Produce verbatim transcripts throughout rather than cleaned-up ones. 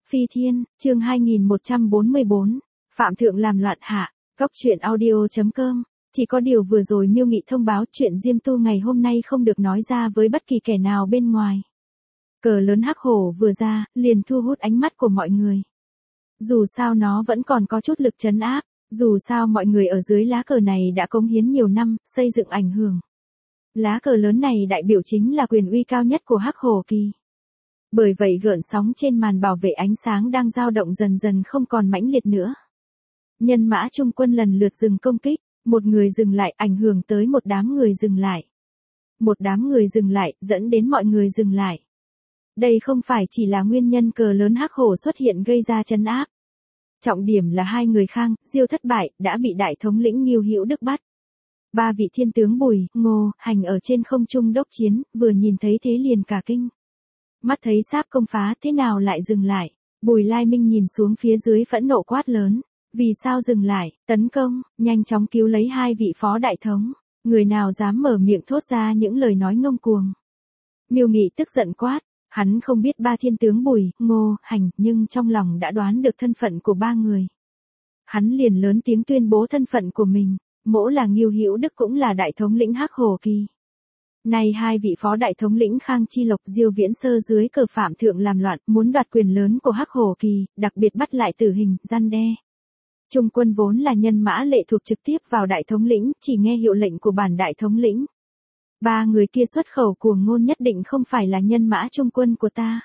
Phi Thiên, chương hai nghìn một trăm bốn mươi bốn, Phạm Thượng làm loạn hạ, góc truyện audio chấm com. Chỉ có điều vừa rồi Miêu Nghị thông báo chuyện Diêm Tu ngày hôm nay không được nói ra với bất kỳ kẻ nào bên ngoài. Cờ lớn hắc hổ vừa ra, liền thu hút ánh mắt của mọi người. Dù sao nó vẫn còn có chút lực trấn áp, dù sao mọi người ở dưới lá cờ này đã cống hiến nhiều năm, xây dựng ảnh hưởng. Lá cờ lớn này đại biểu chính là quyền uy cao nhất của hắc hổ kỳ. Bởi vậy gợn sóng trên màn bảo vệ ánh sáng đang dao động dần dần không còn mãnh liệt nữa. Nhân mã trung quân lần lượt dừng công kích, một người dừng lại ảnh hưởng tới một đám người dừng lại. Một đám người dừng lại dẫn đến mọi người dừng lại. Đây không phải chỉ là nguyên nhân cờ lớn hắc hổ xuất hiện gây ra trấn áp. Trọng điểm là hai người Khang, Diêu thất bại, đã bị đại thống lĩnh Ngưu Hữu Đức bắt. Ba vị thiên tướng Bùi, Ngô, Hành ở trên không trung đốc chiến, vừa nhìn thấy thế liền cả kinh. Mắt thấy sáp công phá thế nào lại dừng lại, Bùi Lai Minh nhìn xuống phía dưới phẫn nộ quát lớn, vì sao dừng lại, tấn công, nhanh chóng cứu lấy hai vị phó đại thống, người nào dám mở miệng thốt ra những lời nói ngông cuồng. Miêu Nghị tức giận quát, hắn không biết ba thiên tướng Bùi, Ngô, Hành nhưng trong lòng đã đoán được thân phận của ba người. Hắn liền lớn tiếng tuyên bố thân phận của mình, mỗ là Ngưu Hữu Đức cũng là đại thống lĩnh hắc hổ kỳ. Nay hai vị phó đại thống lĩnh Khang Chi Lộc Diêu Viễn Sơ dưới cờ Phạm Thượng làm loạn, muốn đoạt quyền lớn của hắc hổ kỳ, đặc biệt bắt lại tử hình, gian đe. Trung quân vốn là nhân mã lệ thuộc trực tiếp vào đại thống lĩnh, chỉ nghe hiệu lệnh của bản đại thống lĩnh. Ba người kia xuất khẩu cuồng ngôn nhất định không phải là nhân mã trung quân của ta.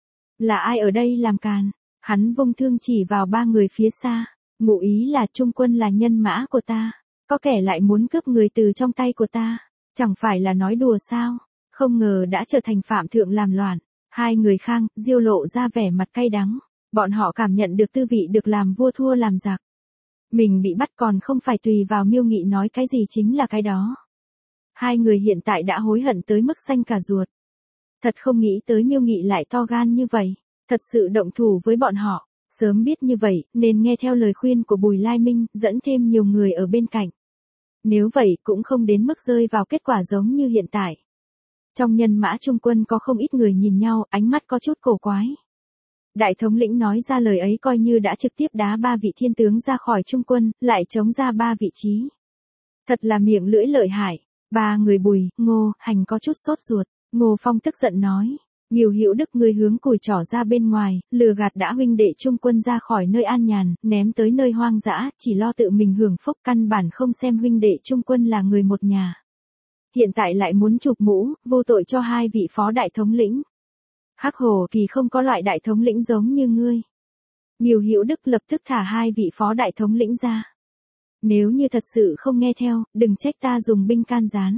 Là ai ở đây làm càn? Hắn vung thương chỉ vào ba người phía xa, ngụ ý là trung quân là nhân mã của ta, có kẻ lại muốn cướp người từ trong tay của ta. Chẳng phải là nói đùa sao, không ngờ đã trở thành Phạm Thượng làm loạn. Hai người Khang, Diêu lộ ra vẻ mặt cay đắng, bọn họ cảm nhận được tư vị được làm vua thua làm giặc. Mình bị bắt còn không phải tùy vào Miêu Nghị nói cái gì chính là cái đó. Hai người hiện tại đã hối hận tới mức xanh cả ruột. Thật không nghĩ tới Miêu Nghị lại to gan như vậy, thật sự động thủ với bọn họ, sớm biết như vậy nên nghe theo lời khuyên của Bùi Lai Minh, dẫn thêm nhiều người ở bên cạnh. Nếu vậy cũng không đến mức rơi vào kết quả giống như hiện tại. Trong nhân mã trung quân có không ít người nhìn nhau, ánh mắt có chút cổ quái. Đại thống lĩnh nói ra lời ấy coi như đã trực tiếp đá ba vị thiên tướng ra khỏi trung quân, lại chống ra ba vị trí. Thật là miệng lưỡi lợi hại. Ba người Bùi, Ngô, Hành có chút sốt ruột. Ngô Phong tức giận nói, Ngưu Hữu Đức ngươi hướng cùi trỏ ra bên ngoài, lừa gạt đã huynh đệ trung quân ra khỏi nơi an nhàn, ném tới nơi hoang dã, chỉ lo tự mình hưởng phúc, căn bản không xem huynh đệ trung quân là người một nhà. Hiện tại lại muốn chụp mũ, vô tội cho hai vị phó đại thống lĩnh. Hắc hổ kỳ không có loại đại thống lĩnh giống như ngươi. Ngưu Hữu Đức lập tức thả hai vị phó đại thống lĩnh ra. Nếu như thật sự không nghe theo, đừng trách ta dùng binh can gián.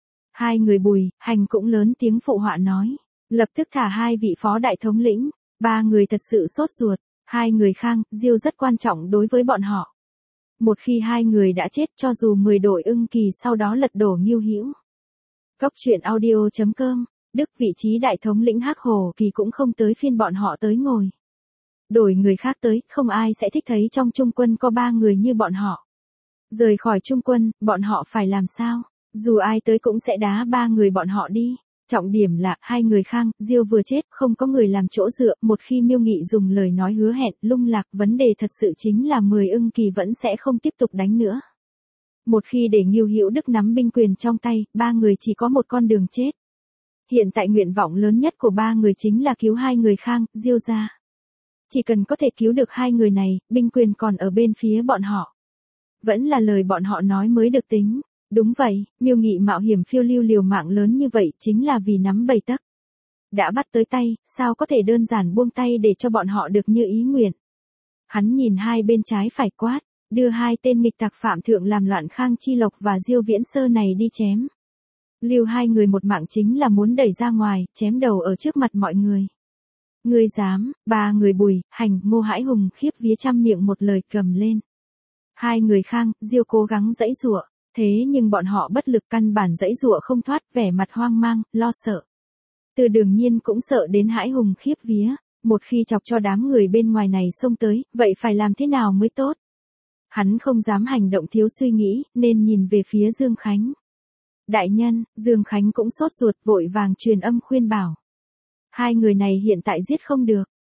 Hai người Bùi, Hành cũng lớn tiếng phụ họa nói. Lập tức thả hai vị phó đại thống lĩnh, ba người thật sự sốt ruột, hai người Khang, Diêu rất quan trọng đối với bọn họ. Một khi hai người đã chết cho dù mười đội ưng kỳ sau đó lật đổ Ngưu Hữu. Góc truyện audio chấm com, Đức vị trí đại thống lĩnh hắc hổ kỳ cũng không tới phiên bọn họ tới ngồi. Đổi người khác tới, không ai sẽ thích thấy trong trung quân có ba người như bọn họ. Rời khỏi trung quân, bọn họ phải làm sao? Dù ai tới cũng sẽ đá ba người bọn họ đi. Trọng điểm là, hai người Khang, Diêu vừa chết, không có người làm chỗ dựa, một khi Miêu Nghị dùng lời nói hứa hẹn, lung lạc, vấn đề thật sự chính là mười ưng kỳ vẫn sẽ không tiếp tục đánh nữa. Một khi để Ngưu Hữu Đức nắm binh quyền trong tay, ba người chỉ có một con đường chết. Hiện tại nguyện vọng lớn nhất của ba người chính là cứu hai người Khang, Diêu ra. Chỉ cần có thể cứu được hai người này, binh quyền còn ở bên phía bọn họ. Vẫn là lời bọn họ nói mới được tính. Đúng vậy, Miêu Nghị mạo hiểm phiêu lưu liều mạng lớn như vậy chính là vì nắm bầy tấc. Đã bắt tới tay, sao có thể đơn giản buông tay để cho bọn họ được như ý nguyện. Hắn nhìn hai bên trái phải quát, đưa hai tên nghịch tặc Phạm Thượng làm loạn Khang Chi Lộc và Diêu Viễn Sơ này đi chém. Lưu hai người một mạng chính là muốn đẩy ra ngoài, chém đầu ở trước mặt mọi người. Ngươi dám, ba người Bùi, Hành, Ngô hãi hùng khiếp vía trăm miệng một lời cầm lên. Hai người Khang, Diêu cố gắng giãy giụa. Thế nhưng bọn họ bất lực căn bản giãy giụa không thoát, vẻ mặt hoang mang, lo sợ. Từ Đường Nhiên cũng sợ đến hãi hùng khiếp vía, một khi chọc cho đám người bên ngoài này xông tới, vậy phải làm thế nào mới tốt? Hắn không dám hành động thiếu suy nghĩ, nên nhìn về phía Dương Khánh. Đại nhân, Dương Khánh cũng sốt ruột vội vàng truyền âm khuyên bảo. Hai người này hiện tại giết không được,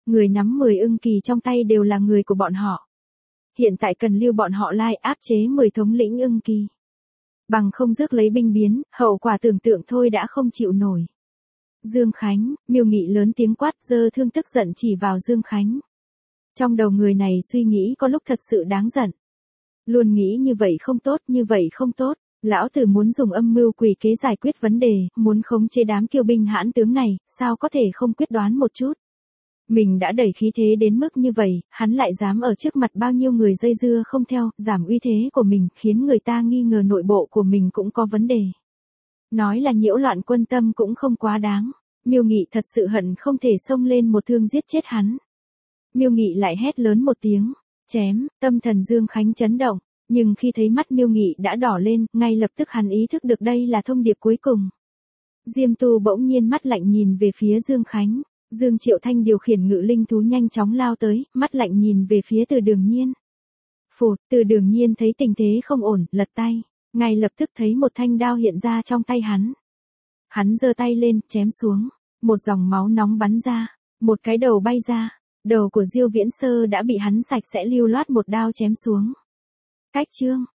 Người nắm mười ưng kỳ trong tay đều là người của bọn họ. Hiện tại cần lưu bọn họ lai áp chế mười thống lĩnh ưng kỳ. Bằng không rước lấy binh biến, hậu quả tưởng tượng thôi đã không chịu nổi. Dương Khánh, Miêu Nghị lớn tiếng quát, giơ thương tức giận chỉ vào Dương Khánh. Trong đầu người này suy nghĩ có lúc thật sự đáng giận. Luôn nghĩ như vậy không tốt, như vậy không tốt. Lão tử muốn dùng âm mưu quỷ kế giải quyết vấn đề, muốn khống chế đám kiêu binh hãn tướng này, sao có thể không quyết đoán một chút. Mình đã đẩy khí thế đến mức như vậy, hắn lại dám ở trước mặt bao nhiêu người dây dưa không theo, giảm uy thế của mình, khiến người ta nghi ngờ nội bộ của mình cũng có vấn đề. Nói là nhiễu loạn quân tâm cũng không quá đáng. Miêu Nghị thật sự hận không thể xông lên một thương giết chết hắn. Miêu Nghị lại hét lớn một tiếng, chém, tâm thần Dương Khánh chấn động, nhưng khi thấy mắt Miêu Nghị đã đỏ lên, ngay lập tức hắn ý thức được đây là thông điệp cuối cùng. Diêm Tu bỗng nhiên mắt lạnh nhìn về phía Dương Khánh, Dương Triệu Thanh điều khiển ngự linh thú nhanh chóng lao tới, mắt lạnh nhìn về phía Từ Đường Nhiên. Phụt, Từ Đường Nhiên thấy tình thế không ổn, lật tay, ngay lập tức thấy một thanh đao hiện ra trong tay hắn. Hắn giơ tay lên, chém xuống, một dòng máu nóng bắn ra, một cái đầu bay ra, đầu của Diêu Viễn Sơ đã bị hắn sạch sẽ lưu loát một đao chém xuống. Cách chương